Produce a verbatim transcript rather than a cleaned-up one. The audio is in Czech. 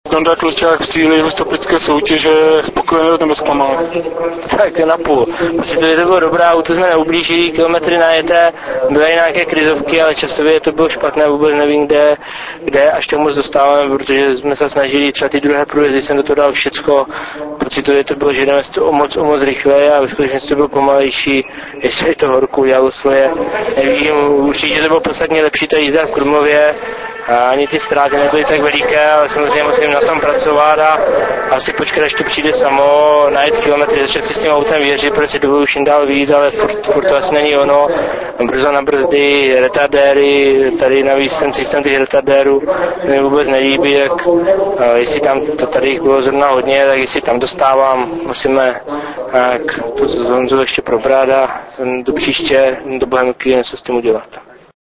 Donda Tlusťák v cíli vystopické soutěže spokojený nebo zklamal? Tak na půl. Prostě to, to bylo dobrá, auto jsme neublížili, kilometry najeté, byly nějaké krizovky, ale časově to bylo špatné, vůbec nevím, kde, kde až tak moc dostáváme, protože jsme se snažili, třeba ty druhé průjezdy jsem do toho dal všecko, pocitově to bylo, že jdeme o moc, o moc rychle a ve skutečnosti to bylo pomalejší, jestli to horku udělalo svoje, nevím, určitě to bylo podstatně lepší ta jízda v Krumlově, a ani ty ztráty nebyly tak veliké, ale samozřejmě musím na tom pracovat a asi počkat, až to přijde samo, najít kilometry, začít si s tím autem věřit, protože si dovoluji už jim dál víc, ale furt, furt to asi není ono. Brzo na brzdy, retardéry, tady navíc ten systém těch retardérů mi vůbec nelíbí, jak jestli tam, to tady jich bylo zrovna hodně, tak jestli tam dostávám, musíme tak to s Honzou ještě probrat a do příště, do Bohemky něco s tím udělat.